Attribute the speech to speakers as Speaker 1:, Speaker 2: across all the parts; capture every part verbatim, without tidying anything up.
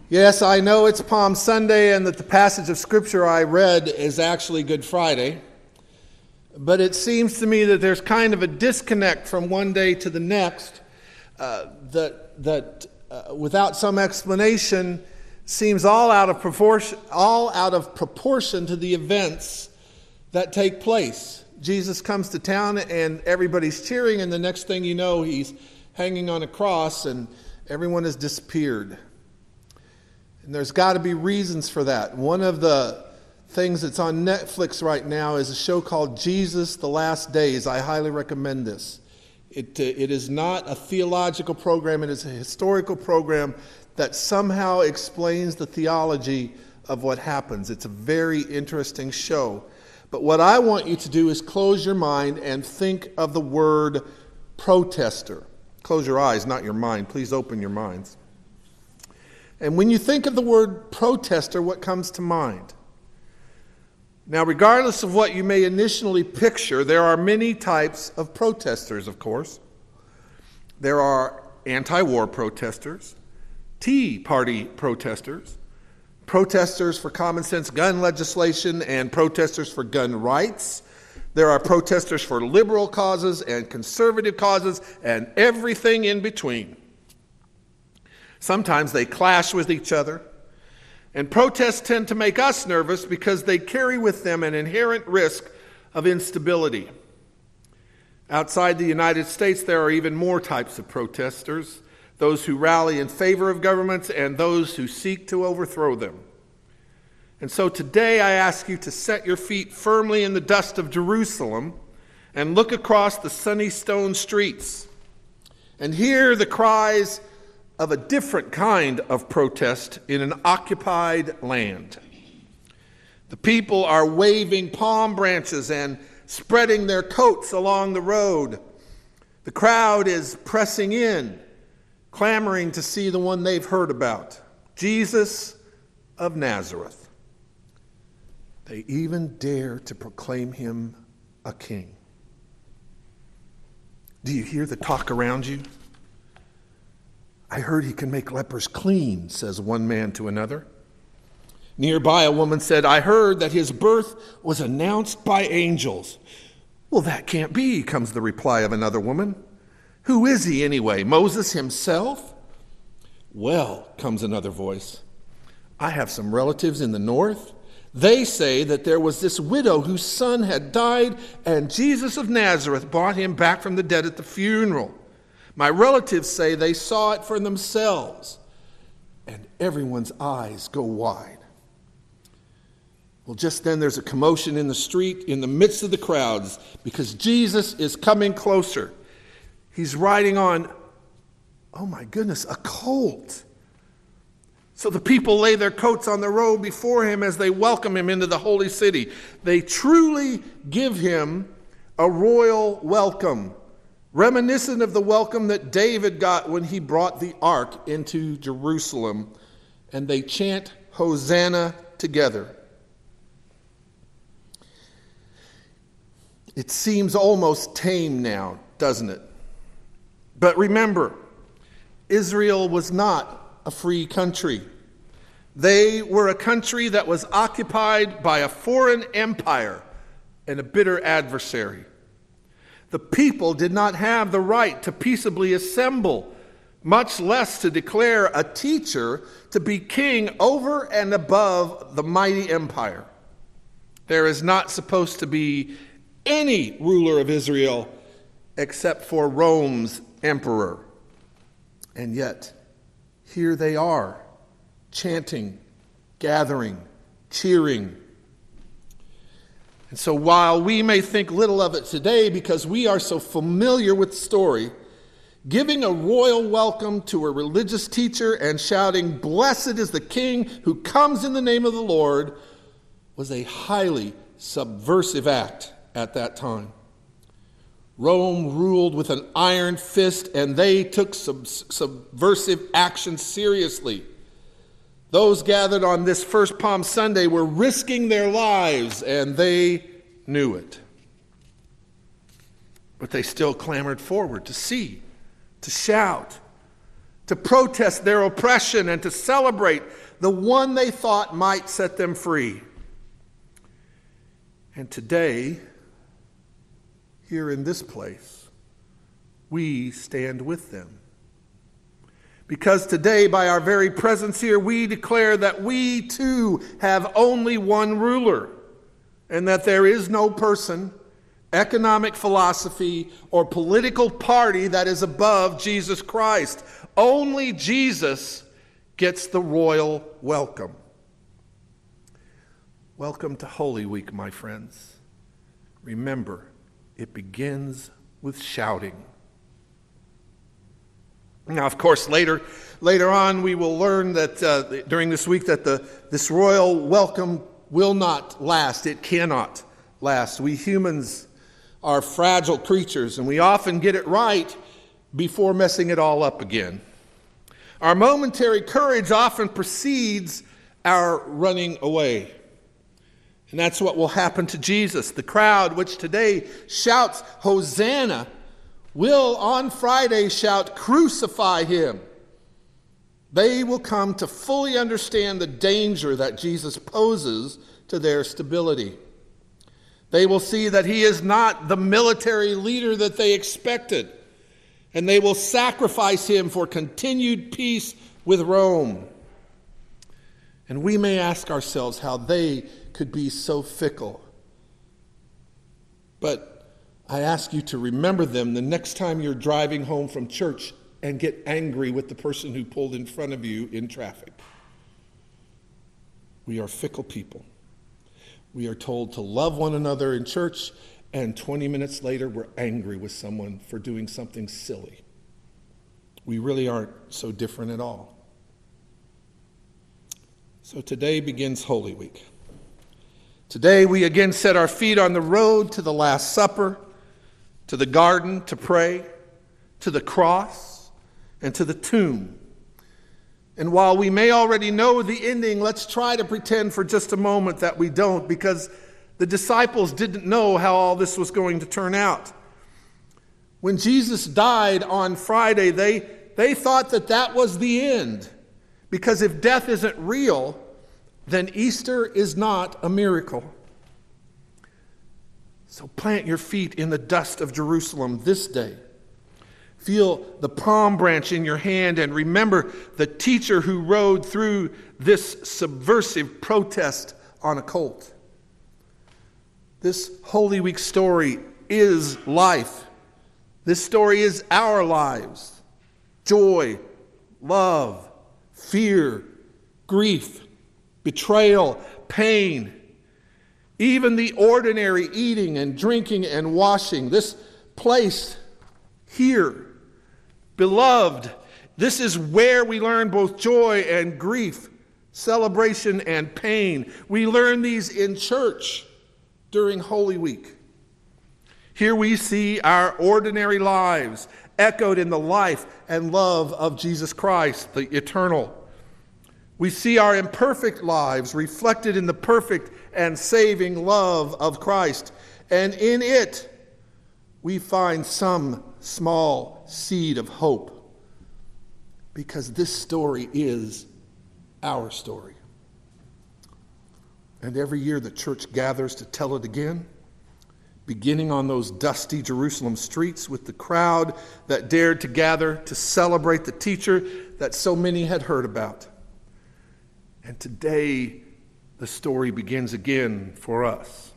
Speaker 1: Yes, I know it's Palm Sunday and that the passage of Scripture I read is actually Good Friday, but it seems to me that there's kind of a disconnect from one day to the next uh, that, that uh, without some explanation, seems all out of proportion, all out of proportion to the events that take place. Jesus comes to town and everybody's cheering, and the next thing you know, he's hanging on a cross and everyone has disappeared. And there's got to be reasons for that. One of the things that's on Netflix right now is a show called Jesus: The Last Days. I highly recommend this. It, uh, it is not a theological program. It is a historical program that somehow explains the theology of what happens. It's a very interesting show. But what I want you to do is close your mind and think of the word protester. Close your eyes, not your mind. Please open your minds. And when you think of the word protester, what comes to mind? Now, regardless of what you may initially picture, there are many types of protesters, of course. There are anti-war protesters, Tea Party protesters, protesters for common sense gun legislation, and protesters for gun rights. There are protesters for liberal causes and conservative causes and everything in between. Sometimes they clash with each other, and protests tend to make us nervous because they carry with them an inherent risk of instability. Outside the United States, there are even more types of protesters: those who rally in favor of governments and those who seek to overthrow them. And so today I ask you to set your feet firmly in the dust of Jerusalem and look across the sunny stone streets and hear the cries of a different kind of protest in an occupied land. The people are waving palm branches and spreading their coats along the road. The crowd is pressing in, clamoring to see the one they've heard about, Jesus of Nazareth. They even dare to proclaim him a king. Do you hear the talk around you? I heard he can make lepers clean, says one man to another. Nearby, a woman said, I heard that his birth was announced by angels. Well, that can't be, comes the reply of another woman. Who is he anyway? Moses himself? Well, comes another voice, I have some relatives in the north. They say that there was this widow whose son had died, and Jesus of Nazareth brought him back from the dead at the funeral. My relatives say they saw it for themselves. And everyone's eyes go wide. Well, just then there's a commotion in the street in the midst of the crowds because Jesus is coming closer. He's riding on, oh my goodness, a colt. So the people lay their coats on the road before him as they welcome him into the holy city. They truly give him a royal welcome, reminiscent of the welcome that David got when he brought the ark into Jerusalem. And they chant Hosanna together. It seems almost tame now, doesn't it? But remember, Israel was not a free country. They were a country that was occupied by a foreign empire and a bitter adversary. The people did not have the right to peaceably assemble, much less to declare a teacher to be king over and above the mighty empire. There is not supposed to be any ruler of Israel except for Rome's emperor. And yet, here they are, chanting, gathering, cheering. And so while we may think little of it today because we are so familiar with the story, giving a royal welcome to a religious teacher and shouting, "Blessed is the King who comes in the name of the Lord," was a highly subversive act at that time. Rome ruled with an iron fist, and they took sub- subversive action seriously. Those gathered on this first Palm Sunday were risking their lives, and they knew it. But they still clamored forward to see, to shout. to protest their oppression and to celebrate the one they thought might set them free. And today, here in this place, we stand with them. Because today, by our very presence here, we declare that we too have only one ruler, and that there is no person, economic philosophy, or political party that is above Jesus Christ. Only Jesus gets the royal welcome. Welcome to Holy Week, my friends. Remember, it begins with shouting. Now, of course, later later on we will learn that uh, during this week that the this royal welcome will not last. It cannot last. We humans are fragile creatures, and we often get it right before messing it all up again. Our momentary courage often precedes our running away. And that's what will happen to Jesus. The crowd, which today shouts, Hosanna, will on Friday shout, crucify him. They will come to fully understand the danger that Jesus poses to their stability. They will see that he is not the military leader that they expected, and they will sacrifice him for continued peace with Rome. And we may ask ourselves how they could be so fickle. But I ask you to remember them the next time you're driving home from church and get angry with the person who pulled in front of you in traffic. We are fickle people. We are told to love one another in church, and twenty minutes later we're angry with someone for doing something silly. We really aren't so different at all. So today begins Holy Week. Today we again set our feet on the road to the Last Supper, to the garden to pray, to the cross, and to the tomb. And while we may already know the ending, let's try to pretend for just a moment that we don't, because the disciples didn't know how all this was going to turn out. When Jesus died on Friday, they, they thought that that was the end, because if death isn't real, then Easter is not a miracle. So plant your feet in the dust of Jerusalem this day. Feel the palm branch in your hand and remember the teacher who rode through this subversive protest on a colt. This Holy Week story is life. This story is our lives. Joy, love, fear, grief, betrayal, pain, even the ordinary eating and drinking and washing. This place here, beloved, this is where we learn both joy and grief, celebration and pain. We learn these in church during Holy Week. Here we see our ordinary lives echoed in the life and love of Jesus Christ, the eternal. We see our imperfect lives reflected in the perfect and saving love of Christ. And in it, we find some small seed of hope. Because this story is our story. And every year the church gathers to tell it again, beginning on those dusty Jerusalem streets with the crowd that dared to gather to celebrate the teacher that so many had heard about. And today, the story begins again for us.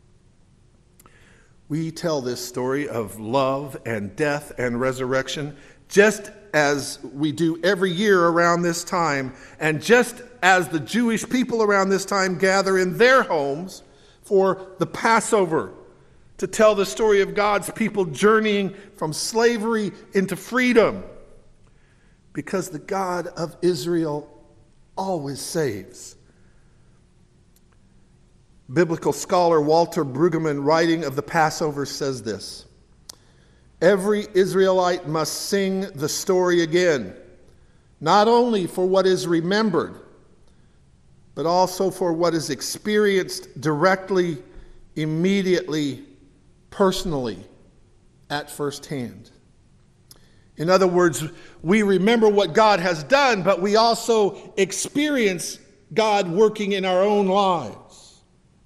Speaker 1: We tell this story of love and death and resurrection just as we do every year around this time, and just as the Jewish people around this time gather in their homes for the Passover to tell the story of God's people journeying from slavery into freedom, because the God of Israel always saves. Biblical scholar Walter Brueggemann, writing of the Passover, says this: every Israelite must sing the story again, not only for what is remembered, but also for what is experienced directly, immediately, personally, at first hand. In other words, we remember what God has done, but we also experience God working in our own lives.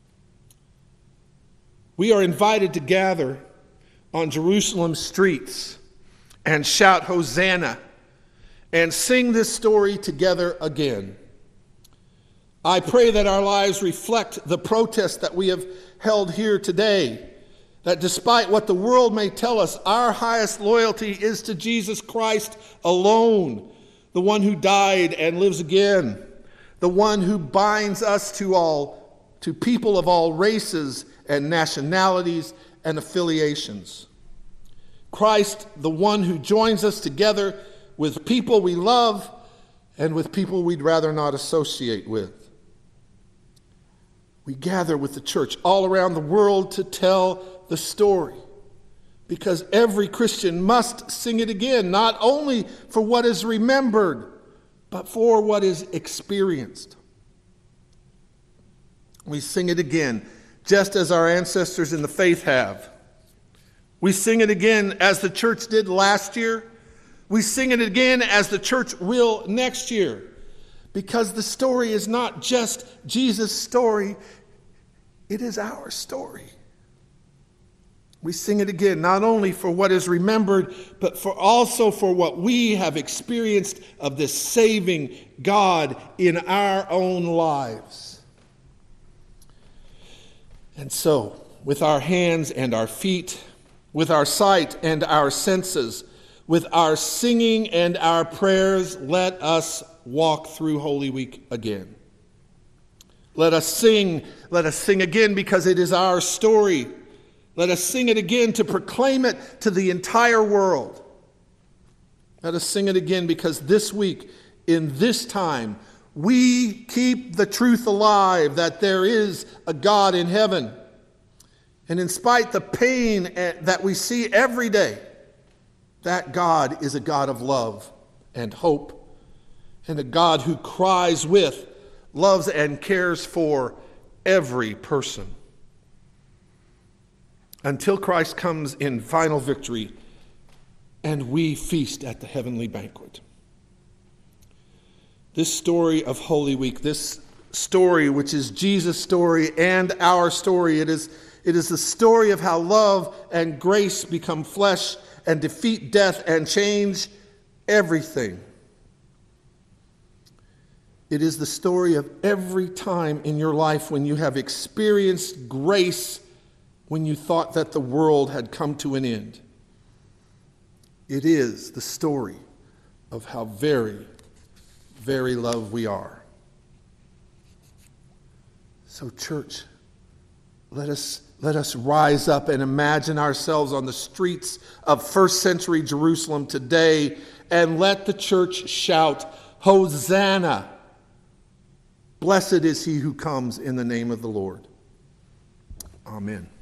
Speaker 1: We are invited to gather on Jerusalem's streets and shout Hosanna and sing this story together again. I pray that our lives reflect the protest that we have held here today, that despite what the world may tell us, our highest loyalty is to Jesus Christ alone, the one who died and lives again, the one who binds us to all, to people of all races and nationalities and affiliations. Christ, the one who joins us together with people we love and with people we'd rather not associate with. We gather with the church all around the world to tell the story, because every Christian must sing it again, not only for what is remembered, but for what is experienced. We sing it again, just as our ancestors in the faith have. We sing it again as the church did last year. We sing it again as the church will next year. Because the story is not just Jesus' story, it is our story. We sing it again, not only for what is remembered, but for also for what we have experienced of this saving God in our own lives. And so, with our hands and our feet, with our sight and our senses, with our singing and our prayers, let us walk through Holy Week again. Let us sing, let us sing again because it is our story. Let us sing it again to proclaim it to the entire world. Let us sing it again because this week, in this time, we keep the truth alive that there is a God in heaven. And in spite of the pain that we see every day, that God is a God of love and hope, and a God who cries with, loves, and cares for every person. Until Christ comes in final victory and we feast at the heavenly banquet. This story of Holy Week, this story which is Jesus' story and our story, it is, it is the story of how love and grace become flesh and defeat death and change everything. It is the story of every time in your life when you have experienced grace when you thought that the world had come to an end. It is the story of how very, very loved we are. So, church, let us, let us rise up and imagine ourselves on the streets of first century Jerusalem today, and let the church shout, Hosanna! Blessed is he who comes in the name of the Lord. Amen.